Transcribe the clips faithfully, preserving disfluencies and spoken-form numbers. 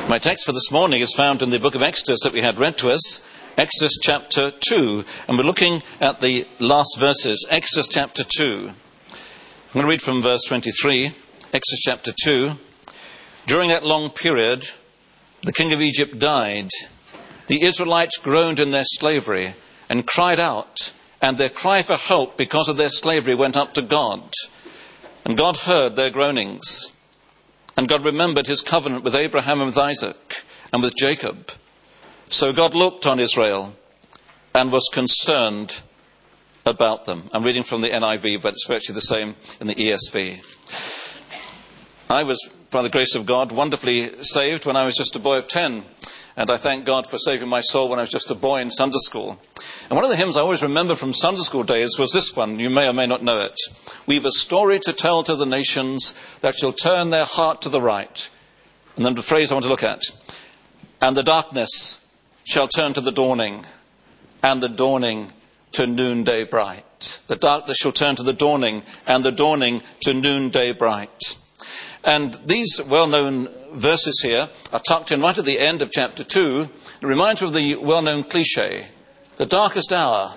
My text for this morning is found in the book of Exodus that we had read to us, Exodus chapter two, and we're looking at the last verses, Exodus chapter two. I'm going to read from verse twenty-three, Exodus chapter two. During that long period, the king of Egypt died. The Israelites groaned in their slavery and cried out, and their cry for help because of their slavery went up to God. And God heard their groanings. And God remembered his covenant with Abraham and with Isaac and with Jacob. So God looked on Israel and was concerned about them. I'm reading from the N I V, but it's virtually the same in the E S V. I was, by the grace of God, wonderfully saved when I was just a boy of ten. And I thank God for saving my soul when I was just a boy in Sunday school. And one of the hymns I always remember from Sunday school days was this one. You may or may not know it. We've a story to tell to the nations that shall turn their heart to the right. And then the phrase I want to look at. And the darkness shall turn to the dawning, and the dawning to noonday bright. The darkness shall turn to the dawning, and the dawning to noonday bright. And these well-known verses here are tucked in right at the end of chapter two. It reminds me of the well-known cliche. The darkest hour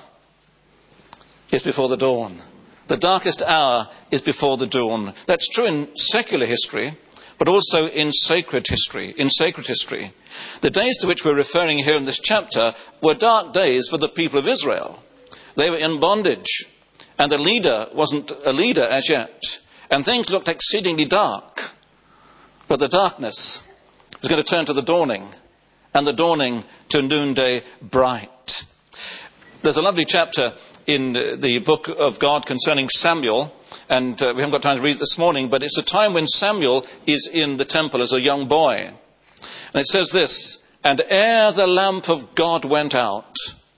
is before the dawn. The darkest hour is before the dawn. That's true in secular history, but also in sacred history. In sacred history. The days to which we're referring here in this chapter were dark days for the people of Israel. They were in bondage, and the leader wasn't a leader as yet. And things looked exceedingly dark. But the darkness was going to turn to the dawning, and the dawning to noonday bright. There's a lovely chapter in the book of God concerning Samuel, and uh, we haven't got time to read it this morning, but it's a time when Samuel is in the temple as a young boy. And it says this, and ere the lamp of God went out,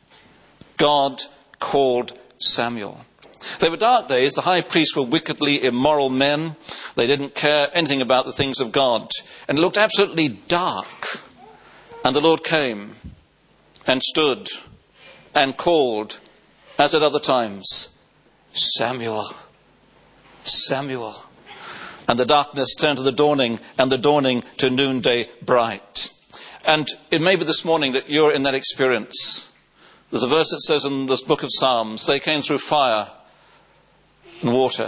God called Samuel. They were dark days. The high priests were wickedly immoral men. They didn't care anything about the things of God. And it looked absolutely dark. And the Lord came and stood and called, as at other times, Samuel, Samuel. And the darkness turned to the dawning, and the dawning to noonday bright. And it may be this morning that you're in that experience. There's a verse that says in this book of Psalms, they came through fire and water,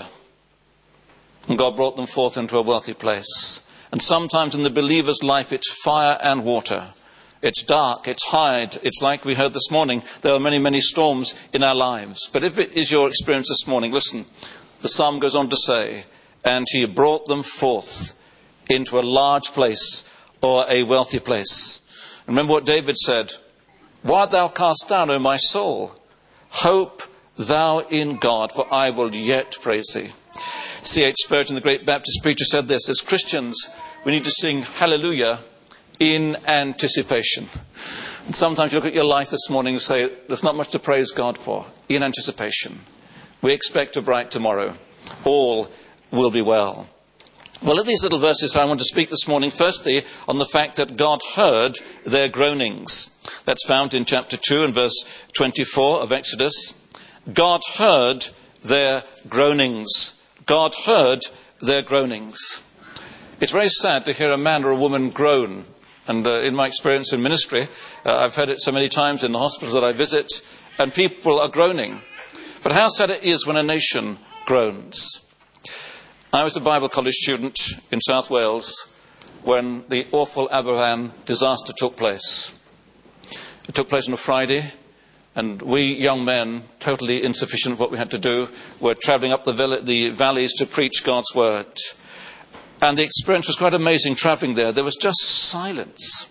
and God brought them forth into a wealthy place. And sometimes in the believer's life it's fire and water. It's dark, it's hard, it's like we heard this morning, there are many, many storms in our lives. But if it is your experience this morning, listen, the psalm goes on to say, and he brought them forth into a large place or a wealthy place. Remember what David said, why art thou cast down, O my soul? Hope thou in God, for I will yet praise thee. C H Spurgeon, the great Baptist preacher, said this, as Christians, we need to sing hallelujah in anticipation. And sometimes you look at your life this morning and say, there's not much to praise God for. In anticipation. We expect a bright tomorrow. All will be well. Well, at these little verses, I want to speak this morning, firstly, on the fact that God heard their groanings. That's found in chapter two and verse twenty-four of Exodus. God heard their groanings. God heard their groanings. It's very sad to hear a man or a woman groan. And uh, in my experience in ministry, uh, I've heard it so many times in the hospitals that I visit, and people are groaning. But how sad it is when a nation groans. I was a Bible college student in South Wales when the awful Aberfan disaster took place. It took place on a Friday. And we young men, totally insufficient of what we had to do, were travelling up the, vill- the valleys to preach God's word. And the experience was quite amazing travelling there. There was just silence.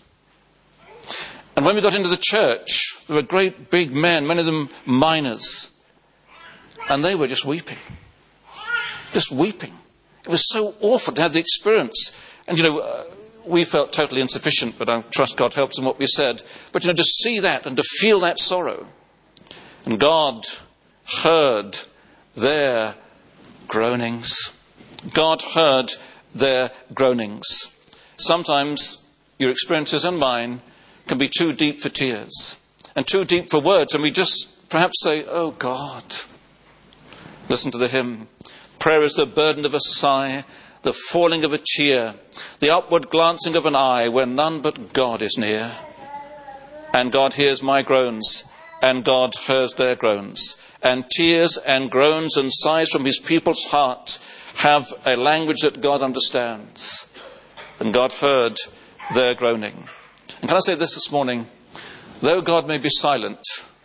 And when we got into the church, there were great big men, many of them miners. And they were just weeping. Just weeping. It was so awful to have the experience. And, you know, uh, we felt totally insufficient, but I trust God helps in what we said. But, you know, to see that and to feel that sorrow. And God heard their groanings. God heard their groanings. Sometimes your experiences and mine can be too deep for tears and too deep for words. And we just perhaps say, oh God. Listen to the hymn. Prayer is the burden of a sigh the falling of a tear, the upward glancing of an eye where none but God is near. And God hears my groans, and God hears their groans. And tears and groans and sighs from his people's heart have a language that God understands. And God heard their groaning. And can I say this this morning? Though God may be silent,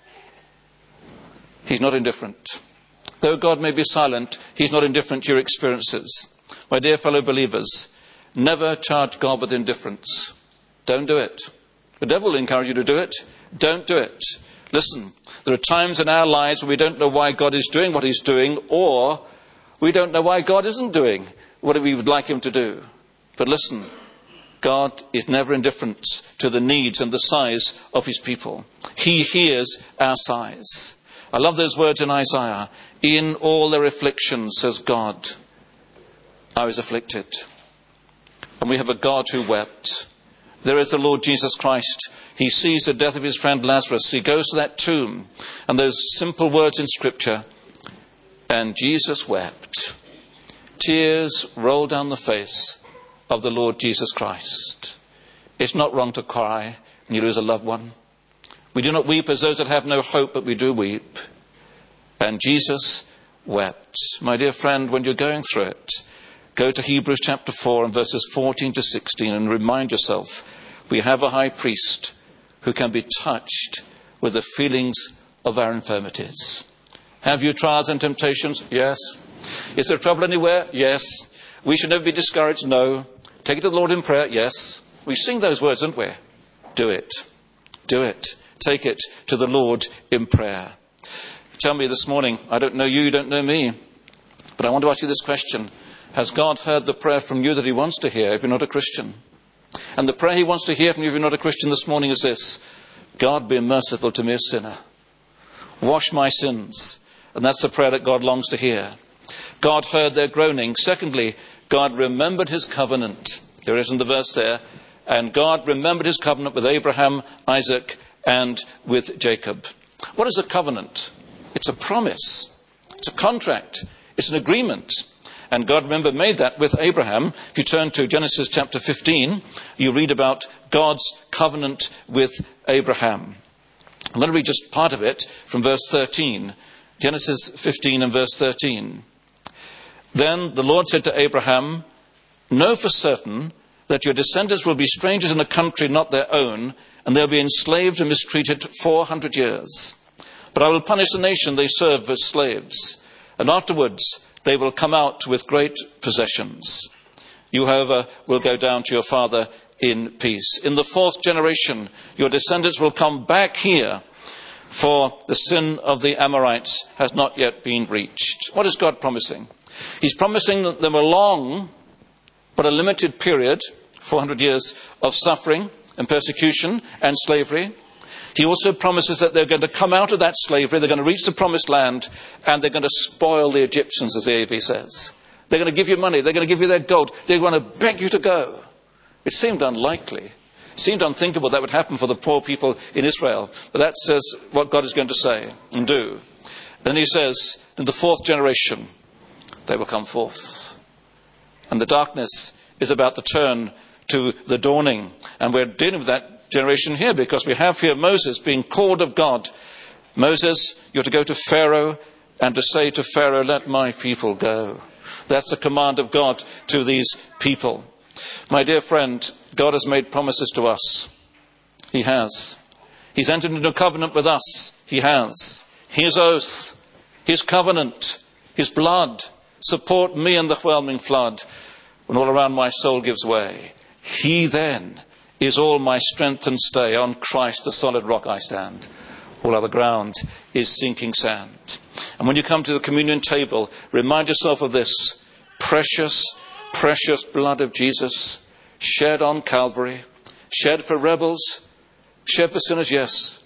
he's not indifferent. Though God may be silent, he's not indifferent to your experiences. My dear fellow believers, never charge God with indifference. Don't do it. The devil will encourage you to do it. Don't do it. Listen, there are times in our lives when we don't know why God is doing what he's doing, or we don't know why God isn't doing what we would like him to do. But listen, God is never indifferent to the needs and the sighs of his people. He hears our sighs. I love those words in Isaiah. In all their afflictions, says God, I was afflicted. And we have a God who wept. There is the Lord Jesus Christ. He sees the death of his friend Lazarus. He goes to that tomb. And those simple words in Scripture. And Jesus wept. Tears roll down the face of the Lord Jesus Christ. It's not wrong to cry when you lose a loved one. We do not weep as those that have no hope, but we do weep. And Jesus wept. My dear friend, when you're going through it, go to Hebrews chapter four and verses fourteen to sixteen and remind yourself, we have a high priest who can be touched with the feelings of our infirmities. Have you trials and temptations? Yes. Is there trouble anywhere? Yes. We should never be discouraged? No. Take it to the Lord in prayer? Yes. We sing those words, don't we? Do it. Do it. Take it to the Lord in prayer. Tell me this morning, I don't know you, you don't know me, but I want to ask you this question. Has God heard the prayer from you that he wants to hear if you're not a Christian? And the prayer he wants to hear from you if you're not a Christian this morning is this. God, be merciful to me, a sinner. Wash my sins. And that's the prayer that God longs to hear. God heard their groaning. Secondly, God remembered his covenant. There is in the verse there. And God remembered his covenant with Abraham, Isaac, and with Jacob. What is a covenant? It's a promise. It's a contract. It's an agreement. And God, remember, made that with Abraham. If you turn to Genesis chapter fifteen, you read about God's covenant with Abraham. I'm going to read just part of it from verse thirteen. Genesis fifteen and verse thirteen. Then the Lord said to Abraham, know for certain that your descendants will be strangers in a country not their own, and they'll be enslaved and mistreated four hundred years. But I will punish the nation they serve as slaves, and afterwards they will come out with great possessions. You, however, will go down to your father in peace. In the fourth generation, your descendants will come back here, for the sin of the Amorites has not yet been reached. What is God promising? He's promising them a long but a limited period, four hundred years of suffering and persecution and slavery. He also promises that they're going to come out of that slavery, they're going to reach the promised land, and they're going to spoil the Egyptians, as the A V says. They're going to give you money, they're going to give you their gold, they're going to beg you to go. It seemed unlikely. It seemed unthinkable that would happen for the poor people in Israel. But that says what God is going to say and do. Then he says, in the fourth generation, they will come forth. And the darkness is about to turn to the dawning. And we're dealing with that generation here because we have here Moses being called of God. Moses, you're to go to Pharaoh and to say to Pharaoh, let my people go. That's the command of God to these people. My dear friend, God has made promises to us. He has. He's entered into a covenant with us. He has. His oath, his covenant, his blood support me in the whelming flood when all around my soul gives way. He then is all my strength and stay. On Christ, the solid rock I stand. All other ground is sinking sand. And when you come to the communion table, remind yourself of this precious, precious blood of Jesus, shed on Calvary, shed for rebels, shed for sinners, yes,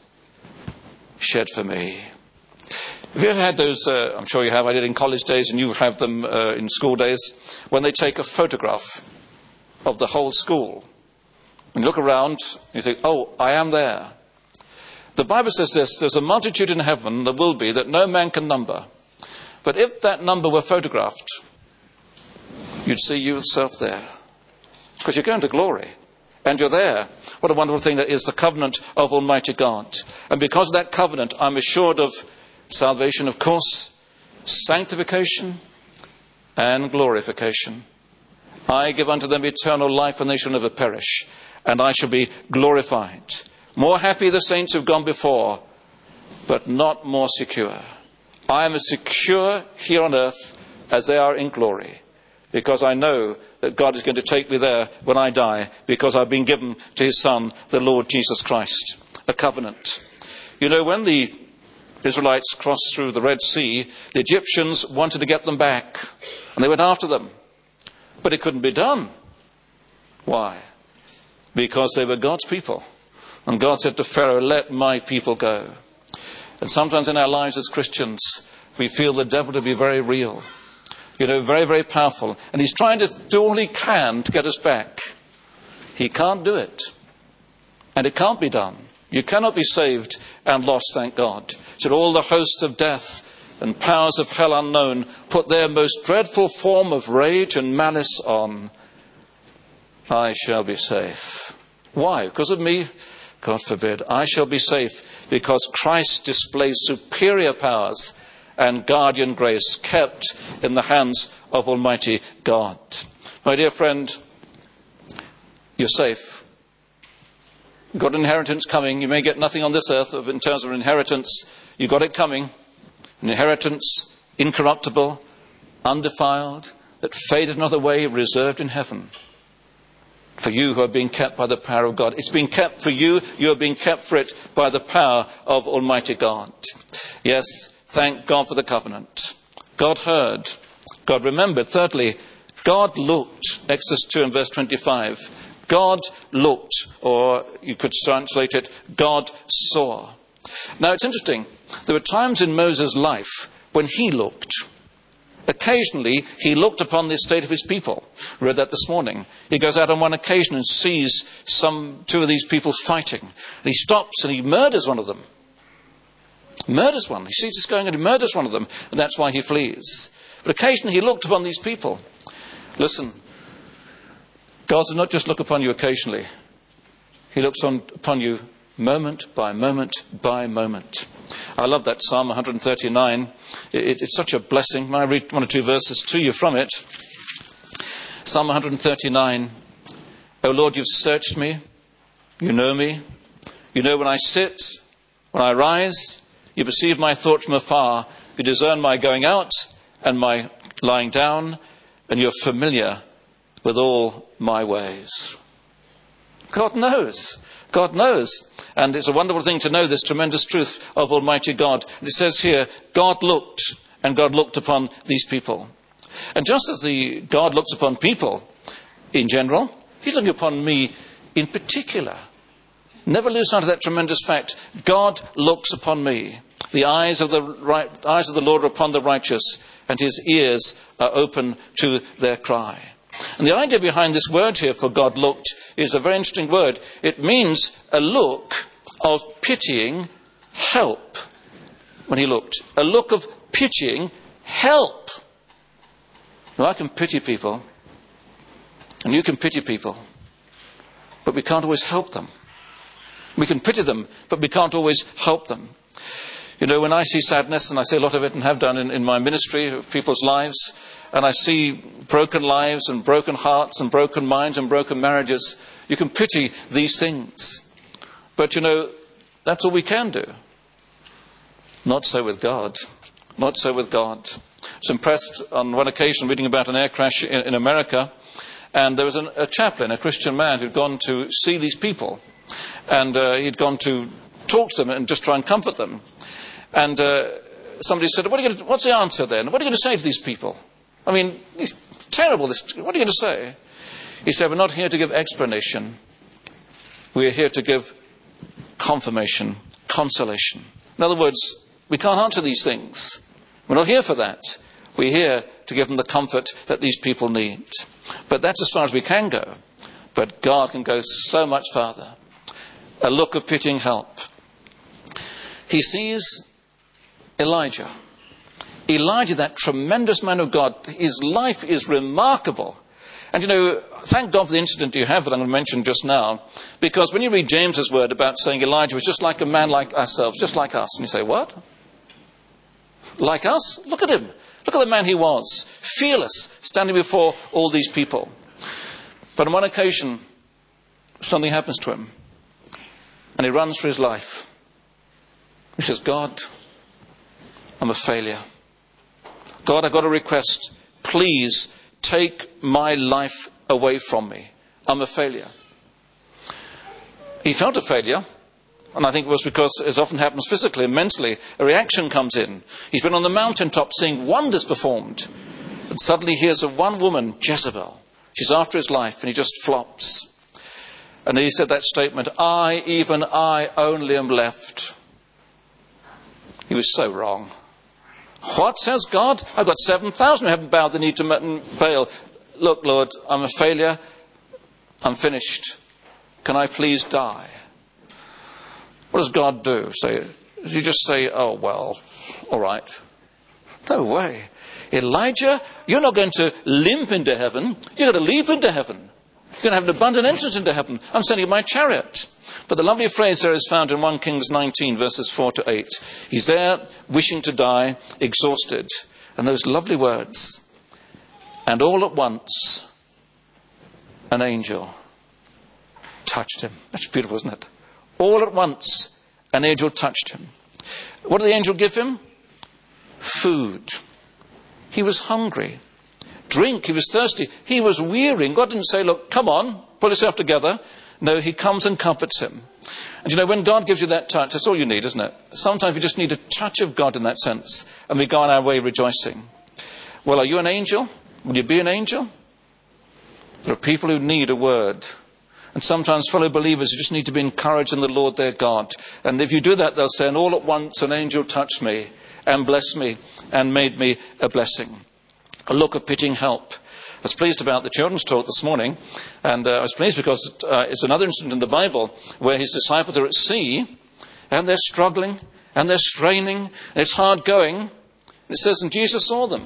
shed for me. Have you ever had those, uh, I'm sure you have, I did in college days and you have them uh, in school days, when they take a photograph of the whole school. And you look around and you think, oh, I am there. The Bible says this, there's a multitude in heaven, there will be, that no man can number. But if that number were photographed, you'd see yourself there. Because you're going to glory. And you're there. What a wonderful thing that is, the covenant of Almighty God. And because of that covenant, I'm assured of salvation, of course, sanctification, and glorification. I give unto them eternal life, and they shall never perish. And I shall be glorified. More happy the saints who've gone before, but not more secure. I am as secure here on earth as they are in glory, because I know that God is going to take me there when I die, because I've been given to his Son, the Lord Jesus Christ. A covenant. You know, when the Israelites crossed through the Red Sea, the Egyptians wanted to get them back, and they went after them. But it couldn't be done. Why? Because they were God's people. And God said to Pharaoh, let my people go. And sometimes in our lives as Christians, we feel the devil to be very real. You know, very, very powerful. And he's trying to do all he can to get us back. He can't do it. And it can't be done. You cannot be saved and lost, thank God. So all the hosts of death and powers of hell unknown put their most dreadful form of rage and malice on, I shall be safe. Why? Because of me? God forbid. I shall be safe because Christ displays superior powers and guardian grace kept in the hands of Almighty God. My dear friend, you're safe. You've got an inheritance coming. You may get nothing on this earth in terms of inheritance. You've got it coming. An inheritance, incorruptible, undefiled, that fadeth not away, reserved in heaven. For you who are being kept by the power of God. It's being kept for you. You are being kept for it by the power of Almighty God. Yes, thank God for the covenant. God heard. God remembered. Thirdly, God looked. Exodus two and verse twenty-five. God looked, or you could translate it, God saw. Now it's interesting. There were times in Moses' life when he looked. Occasionally, he looked upon the estate of his people. We read that this morning. He goes out on one occasion and sees some two of these people fighting. And he stops and he murders one of them. Murders one. He sees this going and he murders one of them. And that's why he flees. But occasionally he looked upon these people. Listen, God does not just look upon you occasionally. He looks on, upon you moment by moment by moment. I love that Psalm one thirty-nine. It, it's such a blessing. May I read one or two verses to you from it? Psalm one thirty-nine. O Lord, you've searched me. You know me. You know when I sit, when I rise. You perceive my thought from afar. You discern my going out and my lying down. And you're familiar with all my ways. God knows. God knows. And it's a wonderful thing to know this tremendous truth of Almighty God. And it says here, God looked, and God looked upon these people. And just as the God looks upon people in general, he's looking upon me in particular. Never lose sight of that tremendous fact. God looks upon me. The eyes of the right, eyes of the Lord are upon the righteous, and his ears are open to their cry. And the idea behind this word here for God looked is a very interesting word. It means a look of pitying help. When he looked, a look of pitying help. Now I can pity people, and you can pity people, but we can't always help them. We can pity them, but we can't always help them. You know, when I see sadness, and I see a lot of it and have done in, in my ministry of people's lives, and I see broken lives and broken hearts and broken minds and broken marriages, you can pity these things. But, you know, that's all we can do. Not so with God. Not so with God. I was impressed on one occasion reading about an air crash in, in America, and there was an, a chaplain, a Christian man, who'd gone to see these people. And uh, he'd gone to talk to them and just try and comfort them. And uh, somebody said, what are you going to, what's the answer then? What are you going to say to these people? I mean, it's terrible. This, what are you going to say? He said, we're not here to give explanation. We're here to give confirmation, consolation. In other words, we can't answer these things. We're not here for that. We're here to give them the comfort that these people need. But that's as far as we can go. But God can go so much farther. A look of pitying help. He sees Elijah. Elijah, that tremendous man of God, his life is remarkable. And you know, thank God for the incident you have that I'm going to mention just now, because when you read James's word about saying Elijah was just like a man like ourselves, just like us, and you say, what? Like us? Look at him. Look at the man he was. Fearless, standing before all these people. But on one occasion, something happens to him, and he runs for his life. He says, God, I'm a failure. God, I've got a request. Please take my life away from me. I'm a failure. He felt a failure, and I think it was because, as often happens physically and mentally, a reaction comes in. He's been on the mountaintop seeing wonders performed, and suddenly he hears of one woman, Jezebel. She's after his life, and he just flops. And he said that statement, I, even I, only am left. He was so wrong. What, says God? I've got seven thousand who haven't bowed the knee to Baal. Look, Lord, I'm a failure. I'm finished. Can I please die? What does God do? Say, does he just say, oh, well, all right? No way. Elijah, you're not going to limp into heaven. You're going to leap into heaven. You're going to have an abundant entrance into heaven. I'm sending you my chariot. But the lovely phrase there is found in First Kings nineteen, verses four to eight. He's there, wishing to die, exhausted. And those lovely words. And all at once, an angel touched him. That's beautiful, isn't it? All at once, an angel touched him. What did the angel give him? Food. He was hungry. Drink. He was thirsty. He was weary. And God didn't say, look, come on, pull yourself together. No, he comes and comforts him. And you know, when God gives you that touch, that's all you need, isn't it? Sometimes we just need a touch of God in that sense, and we go on our way rejoicing. Well, are you an angel? Will you be an angel? There are people who need a word. And sometimes fellow believers who just need to be encouraged in the Lord their God. And if you do that, they'll say, and all at once an angel touched me and blessed me and made me a blessing. A look of pitying help. I was pleased about the children's talk this morning, and uh, I was pleased because uh, it's another incident in the Bible where his disciples are at sea, and they're struggling, and they're straining, and it's hard going. And it says, and Jesus saw them.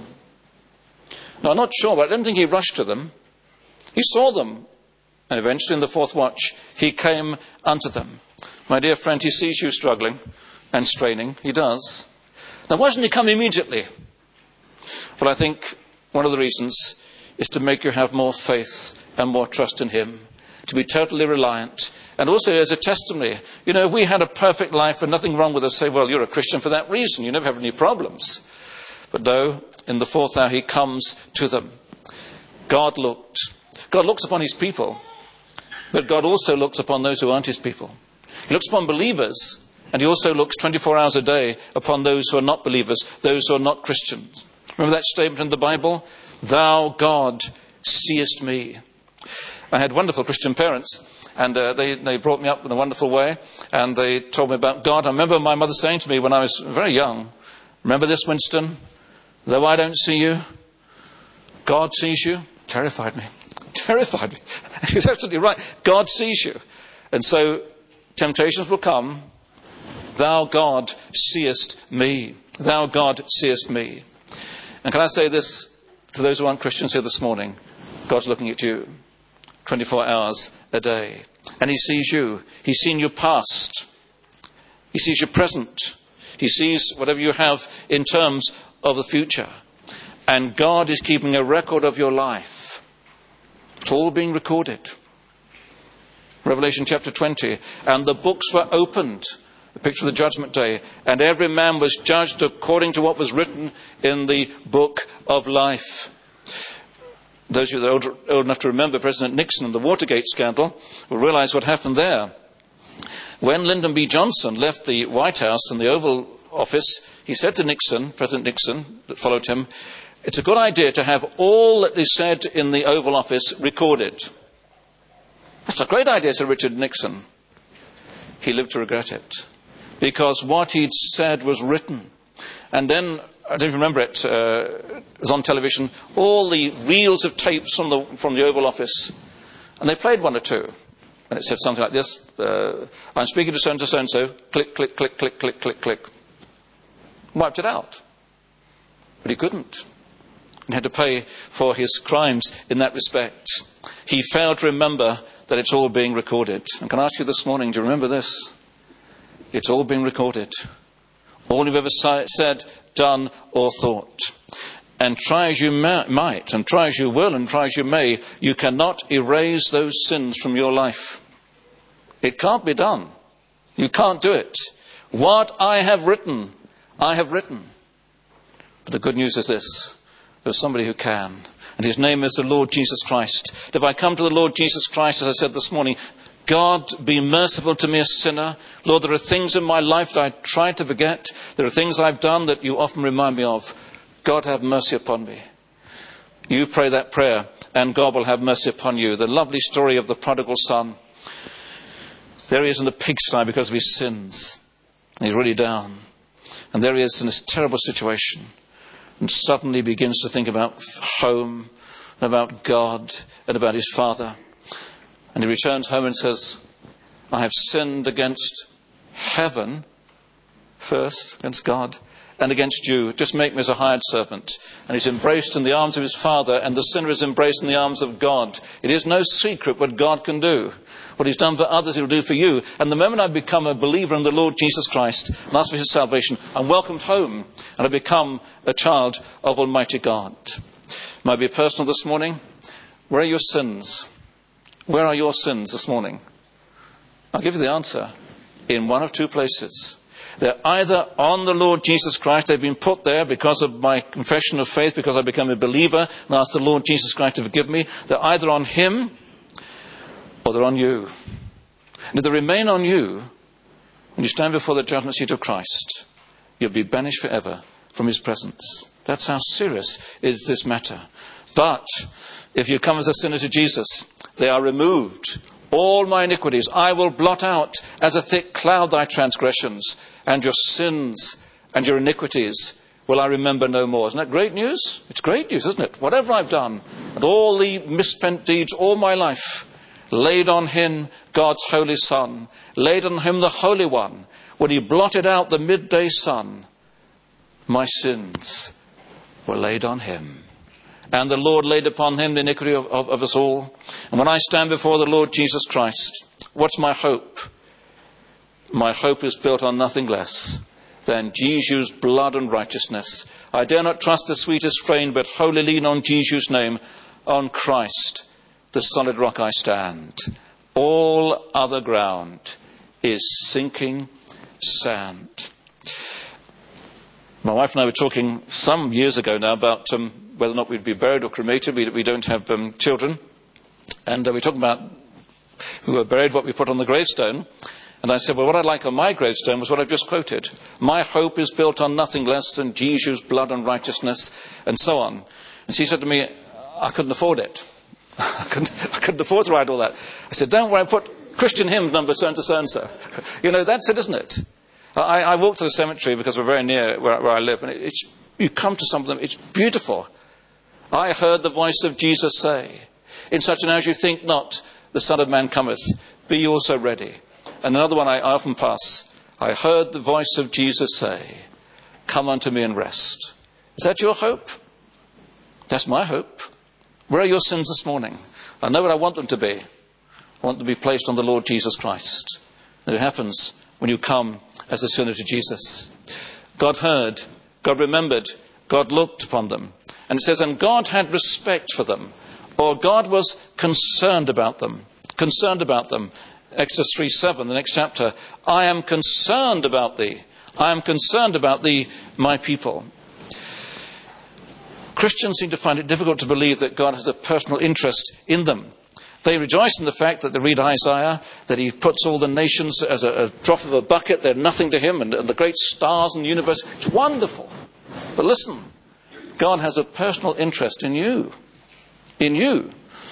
Now, I'm not sure, but I don't think he rushed to them. He saw them, and eventually in the fourth watch, he came unto them. My dear friend, he sees you struggling and straining. He does. Now, why doesn't he come immediately? Well, I think one of the reasons is to make you have more faith and more trust in him, to be totally reliant. And also as a testimony, you know, if we had a perfect life and nothing wrong with us, say, well, you're a Christian for that reason. You never have any problems. But no, in the fourth hour, he comes to them. God looked. God looks upon his people, but God also looks upon those who aren't his people. He looks upon believers, and he also looks twenty-four hours a day upon those who are not believers, those who are not Christians. Remember that statement in the Bible? Thou, God, seest me. I had wonderful Christian parents, and uh, they, they brought me up in a wonderful way, and they told me about God. I remember my mother saying to me when I was very young, remember this, Winston? Though I don't see you, God sees you. Terrified me. Terrified me. She's absolutely right. God sees you. And so temptations will come. Thou, God, seest me. Thou, God, seest me. And can I say this to those who aren't Christians here this morning? God's looking at you twenty-four hours a day. And he sees you. He's seen your past. He sees your present. He sees whatever you have in terms of the future. And God is keeping a record of your life. It's all being recorded. Revelation chapter twenty. And the books were opened. The picture of the judgment day. And every man was judged according to what was written in the book of life. Those of you that are old, old enough to remember President Nixon and the Watergate scandal will realize what happened there. When Lyndon B. Johnson left the White House and the Oval Office, he said to Nixon, President Nixon, that followed him, it's a good idea to have all that is said in the Oval Office recorded. That's a great idea, said Richard Nixon. He lived to regret it. Because what he'd said was written. And then, I don't even remember it, uh, it was on television, all the reels of tapes from the, from the Oval Office. And they played one or two. And it said something like this, uh, I'm speaking to so-and-so, so-and-so, click, click, click, click, click, click, click. Wiped it out. But he couldn't. He had to pay for his crimes in that respect. He failed to remember that it's all being recorded. And can I ask you this morning, do you remember this? It's all being recorded. All you've ever said, done, or thought. And try as you might, and try as you will, and try as you may, you cannot erase those sins from your life. It can't be done. You can't do it. What I have written, I have written. But the good news is this. There's somebody who can. And his name is the Lord Jesus Christ. If I come to the Lord Jesus Christ, as I said this morning, God, be merciful to me, a sinner. Lord, there are things in my life that I try to forget. There are things I've done that you often remind me of. God, have mercy upon me. You pray that prayer, and God will have mercy upon you. The lovely story of the prodigal son. There he is in the pigsty because of his sins. He's really down. And there he is in this terrible situation. And suddenly begins to think about home, and about God, and about his father. And he returns home and says, I have sinned against heaven first, against God, and against you. Just make me as a hired servant. And he's embraced in the arms of his father, and the sinner is embraced in the arms of God. It is no secret what God can do. What he's done for others, he'll do for you. And the moment I become a believer in the Lord Jesus Christ and ask for his salvation, I'm welcomed home, and I become a child of Almighty God. Might be personal this morning. Where are your sins? Where are your sins this morning? I'll give you the answer. In one of two places. They're either on the Lord Jesus Christ. They've been put there because of my confession of faith, because I become a believer and ask the Lord Jesus Christ to forgive me. They're either on him or they're on you. And if they remain on you, when you stand before the judgment seat of Christ, you'll be banished forever from his presence. That's how serious is this matter. But if you come as a sinner to Jesus, they are removed. All my iniquities I will blot out as a thick cloud thy transgressions, and your sins and your iniquities will I remember no more. Isn't that great news? It's great news, isn't it? Whatever I've done, and all the misspent deeds all my life, laid on him God's holy Son, laid on him the Holy One, when he blotted out the midday sun, my sins were laid on him. And the Lord laid upon him the iniquity of, of, of us all. And when I stand before the Lord Jesus Christ, what's my hope? My hope is built on nothing less than Jesus' blood and righteousness. I dare not trust the sweetest frame, but wholly lean on Jesus' name, on Christ, the solid rock I stand. All other ground is sinking sand. My wife and I were talking some years ago now about um, whether or not we'd be buried or cremated. We, we don't have um, children. And uh, we were talking about if we were buried, what we put on the gravestone. And I said, well, what I'd like on my gravestone was what I've just quoted. My hope is built on nothing less than Jesus' blood and righteousness, and so on. And she said to me, I couldn't afford it. I couldn't, I couldn't afford to write all that. I said, don't worry, I put Christian hymn number so-and-so, so-and-so. You know, that's it, isn't it? I, I walk to the cemetery because we're very near where, where I live, and it, it's, you come to some of them, it's beautiful. I heard the voice of Jesus say, in such an hour as you think not, the Son of Man cometh, be ye also ready. And another one I often pass, I heard the voice of Jesus say, come unto me and rest. Is that your hope? That's my hope. Where are your sins this morning? I know what I want them to be. I want them to be placed on the Lord Jesus Christ. And it happens when you come as a sinner to Jesus. God heard, God remembered, God looked upon them. And it says, and God had respect for them, or God was concerned about them. Concerned about them. Exodus three seven, the next chapter. I am concerned about thee. I am concerned about thee, my people. Christians seem to find it difficult to believe that God has a personal interest in them. They rejoice in the fact that they read Isaiah, that he puts all the nations as a, a drop of a bucket. They're nothing to him, and, and the great stars in the universe. It's wonderful. But listen, God has a personal interest in you. In you.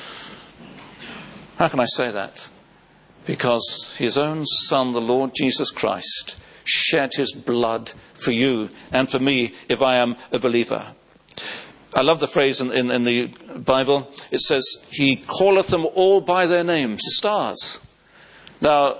How can I say that? Because his own Son, the Lord Jesus Christ, shed his blood for you and for me if I am a believer. I love the phrase in, in, in the Bible. It says, he calleth them all by their names, the stars. Now,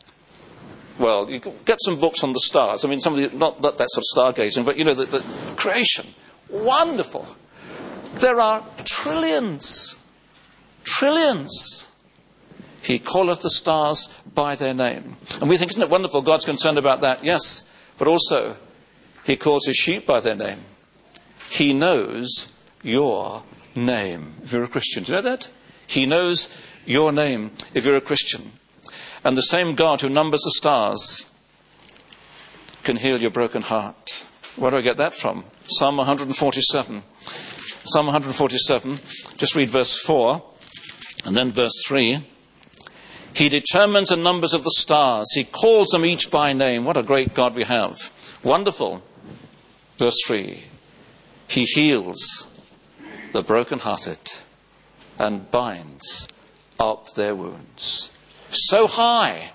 well, you get some books on the stars. I mean, some of the, not, not that sort of stargazing, but, you know, the, the creation. Wonderful. There are trillions, trillions. He calleth the stars by their name. And we think, isn't it wonderful? God's concerned about that. Yes, but also he calls his sheep by their name. He knows your name if you're a Christian. Do you know that? He knows your name if you're a Christian. And the same God who numbers the stars can heal your broken heart. Where do I get that from? Psalm one forty-seven. Psalm one forty-seven, just read verse four and then verse three. He determines the numbers of the stars. He calls them each by name. What a great God we have. Wonderful. Verse three. He heals the brokenhearted and binds up their wounds. So high,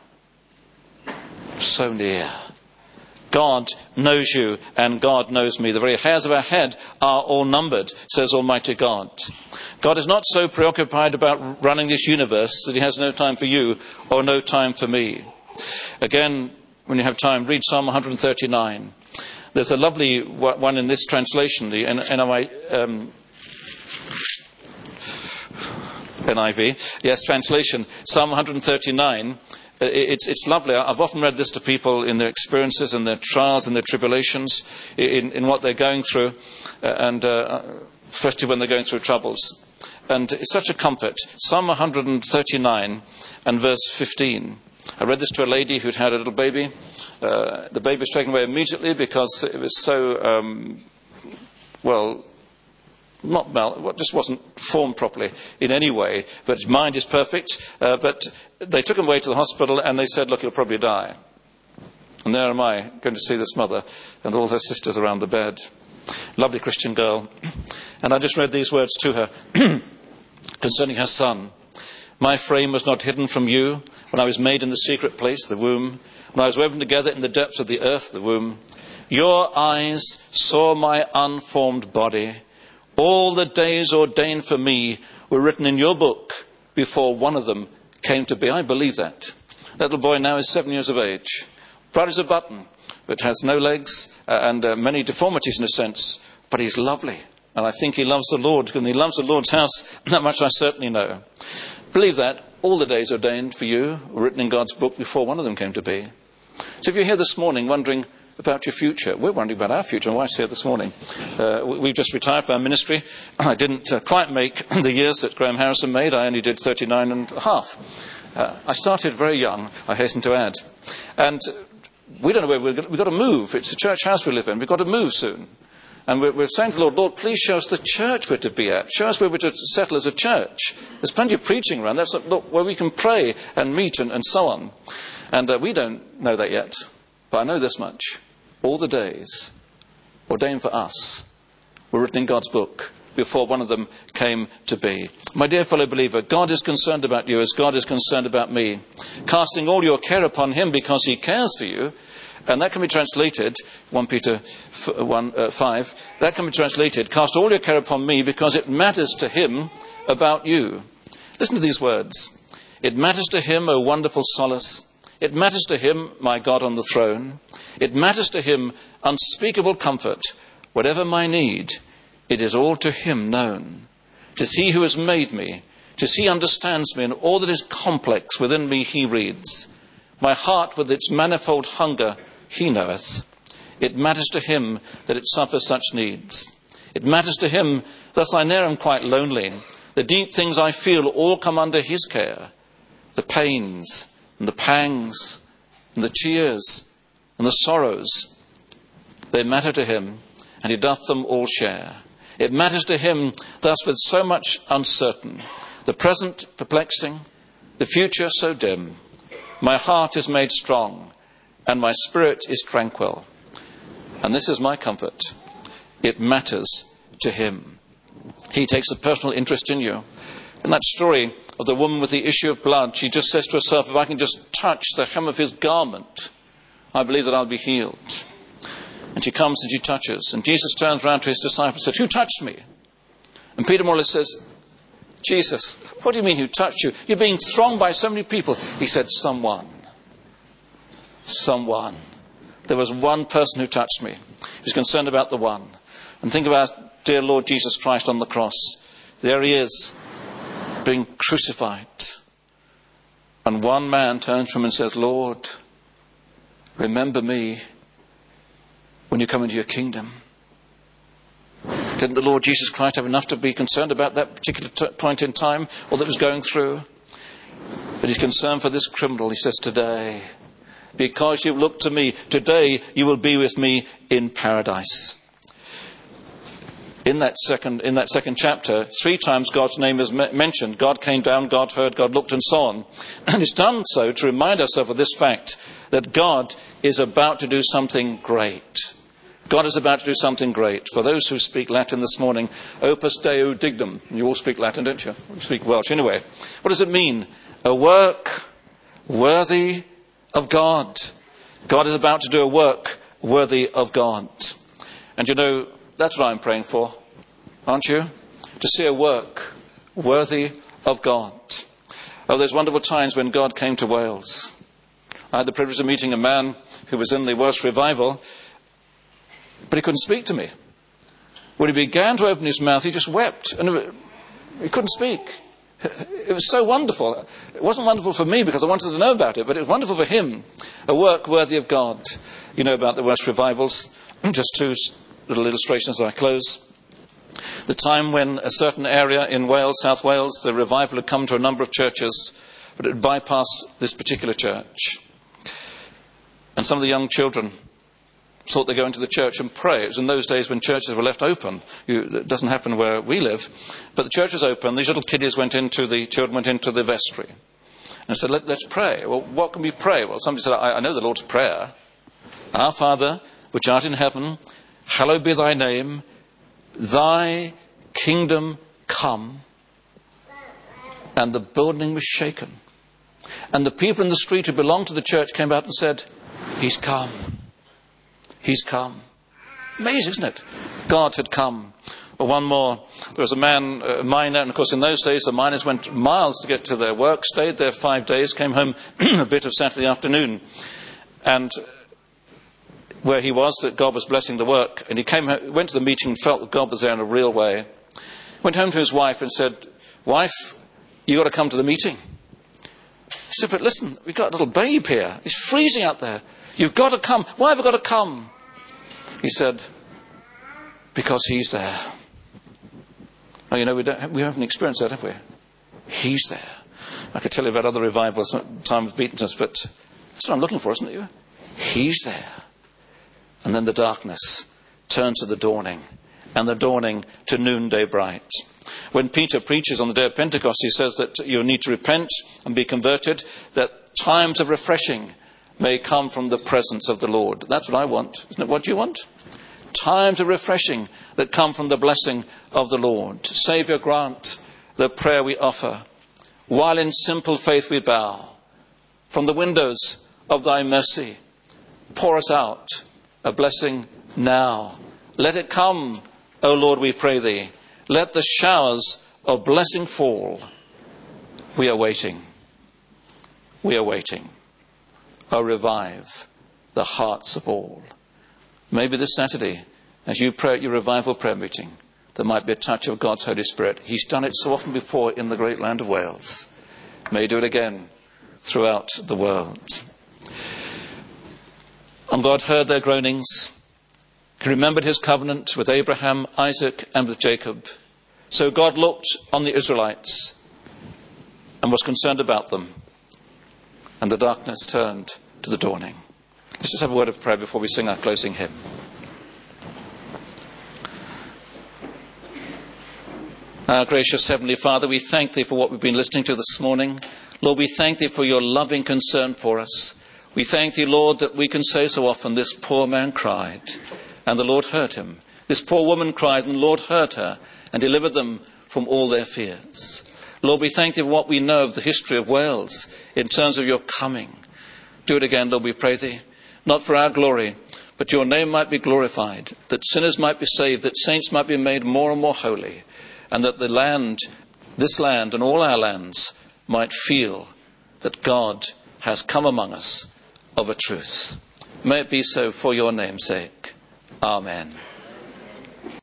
so near. God knows you and God knows me. The very hairs of our head are all numbered, says Almighty God. God is not so preoccupied about running this universe that he has no time for you or no time for me. Again, when you have time, read Psalm one thirty-nine. There's a lovely one in this translation, the N I V, yes, translation, Psalm one thirty-nine. It's, it's lovely. I've often read this to people in their experiences and their trials and their tribulations, in, in what they're going through, uh, and uh, especially when they're going through troubles. And it's such a comfort. Psalm one thirty-nine and verse fifteen. I read this to a lady who'd had a little baby. Uh, the baby was taken away immediately because it was so, um, well, not mal, it just wasn't formed properly in any way, but his mind is perfect. Uh, but they took him away to the hospital and they said, look, he'll probably die. And there am I, going to see this mother and all her sisters around the bed. Lovely Christian girl. And I just read these words to her concerning her son. My frame was not hidden from you when I was made in the secret place, the womb, when I was woven together in the depths of the earth, the womb. Your eyes saw my unformed body. All the days ordained for me were written in your book before one of them came to be. I believe that. That little boy now is seven years of age. Bright as a button, but has no legs uh, and uh, many deformities in a sense. But he's lovely. And I think he loves the Lord. And he loves the Lord's house. That much I certainly know. Believe that. All the days ordained for you were written in God's book before one of them came to be. So if you're here this morning wondering about your future, we're wondering about our future. My wife's here this morning. Uh, we've just retired from our ministry. I didn't uh, quite make the years that Graham Harrison made. I only did thirty-nine and a half. Uh, I started very young, I hasten to add. And we don't know where we're going. We've got to move. It's a church house we live in. We've got to move soon. And we're, we're saying to the Lord, Lord, please show us the church we're to be at. Show us where we're to settle as a church. There's plenty of preaching around. That's look, where we can pray and meet and, and so on. And uh, we don't know that yet. But I know this much. All the days ordained for us were written in God's book before one of them came to be. My dear fellow believer, God is concerned about you as God is concerned about me. Casting all your care upon him because he cares for you. And that can be translated, First Peter one, uh, five, that can be translated, cast all your care upon me because it matters to him about you. Listen to these words. It matters to him, O wonderful solace. It matters to him, my God on the throne. It matters to him, unspeakable comfort. Whatever my need, it is all to him known. 'Tis he who has made me. 'Tis he understands me, and all that is complex within me he reads. My heart with its manifold hunger he knoweth. It matters to him that it suffers such needs. It matters to him, thus I ne'er am quite lonely. The deep things I feel all come under his care. The pains and the pangs and the cheers and the sorrows, they matter to him, and he doth them all share. It matters to him thus with so much uncertain, the present perplexing, the future so dim. My heart is made strong, and my spirit is tranquil. And this is my comfort. It matters to him. He takes a personal interest in you. In that story of the woman with the issue of blood, she just says to herself, if I can just touch the hem of his garment, I believe that I'll be healed. And she comes and she touches. And Jesus turns around to his disciples and said, who touched me? And Peter more or less says, Jesus, what do you mean who touched you? You're being thronged by so many people. He said, someone. Someone. There was one person who touched me. He was concerned about the one. And think about dear Lord Jesus Christ on the cross. There he is, being crucified. And one man turns to him and says, Lord, remember me when you come into your kingdom. Didn't the Lord Jesus Christ have enough to be concerned about that particular t- point in time, or that was going through? But he's concerned for this criminal. He says, today, because you've looked to me, today you will be with me in paradise. In that second, in that second chapter, three times God's name is me- mentioned. God came down, God heard, God looked, and so on. And it's done so to remind ourselves of this fact, that God is about to do something great. God is about to do something great. For those who speak Latin this morning, opus Deo dignum. You all speak Latin, don't you? You speak Welsh anyway. What does it mean? A work worthy of God. God is about to do a work worthy of God. And you know, that's what I'm praying for, aren't you? To see a work worthy of God. Oh, there's wonderful times when God came to Wales. I had the privilege of meeting a man who was in the Welsh revival, but he couldn't speak to me. When he began to open his mouth, he just wept, and he couldn't speak. It was so wonderful. It wasn't wonderful for me because I wanted to know about it, but it was wonderful for him. A work worthy of God. You know about the Welsh revivals. Just two little illustrations as I close. The time when a certain area in Wales, South Wales, the revival had come to a number of churches, but it had bypassed this particular church. And some of the young children thought they'd go into the church and pray. It was in those days when churches were left open. You, it doesn't happen where we live. But the church was open. These little kiddies went into the, children went into the vestry. And said, Let, let's pray. Well, what can we pray? Well, somebody said, I, I know the Lord's Prayer. Our Father, which art in heaven, hallowed be thy name. Thy kingdom come. And the building was shaken. And the people in the street who belonged to the church came out and said, He's come. He's come. Amazing, isn't it? God had come. Well, one more. There was a man, a miner, and of course in those days the miners went miles to get to their work, stayed there five days, came home a bit of Saturday afternoon. And where he was, that God was blessing the work. And he came, went to the meeting and felt that God was there in a real way. Went home to his wife and said, Wife, you got to come to the meeting. He said, but listen, we've got a little babe here. It's freezing out there. You've got to come. Why have I got to come? He said, because he's there. Oh, you know, we, don't have, we haven't experienced that, have we? He's there. I could tell you about other revivals, time has beaten us, but that's what I'm looking for, isn't it? He's there. And then the darkness turns to the dawning, and the dawning to noonday bright. When Peter preaches on the day of Pentecost, he says that you need to repent and be converted, that times of refreshing may come from the presence of the Lord. That's what I want. Isn't it what you want? Times of refreshing that come from the blessing of the Lord. Saviour, grant the prayer we offer, while in simple faith we bow. From the windows of thy mercy, pour us out a blessing now. Let it come, O Lord, we pray thee. Let the showers of blessing fall. We are waiting. We are waiting. Oh, revive the hearts of all. Maybe this Saturday, as you pray at your revival prayer meeting, there might be a touch of God's Holy Spirit. He's done it so often before in the great land of Wales. May he do it again throughout the world. And God heard their groanings. He remembered his covenant with Abraham, Isaac, and with Jacob. So God looked on the Israelites and was concerned about them. And the darkness turned to the dawning. Let's just have a word of prayer before we sing our closing hymn. Our gracious Heavenly Father, we thank thee for what we've been listening to this morning. Lord, we thank thee for your loving concern for us. We thank thee, Lord, that we can say so often, this poor man cried, and the Lord heard him. This poor woman cried, and the Lord heard her, and delivered them from all their fears. Lord, we thank thee for what we know of the history of Wales in terms of your coming. Do it again, Lord, we pray thee, not for our glory, but your name might be glorified, that sinners might be saved, that saints might be made more and more holy, and that the land, this land and all our lands might feel that God has come among us of a truth. May it be so for your name's sake. Amen.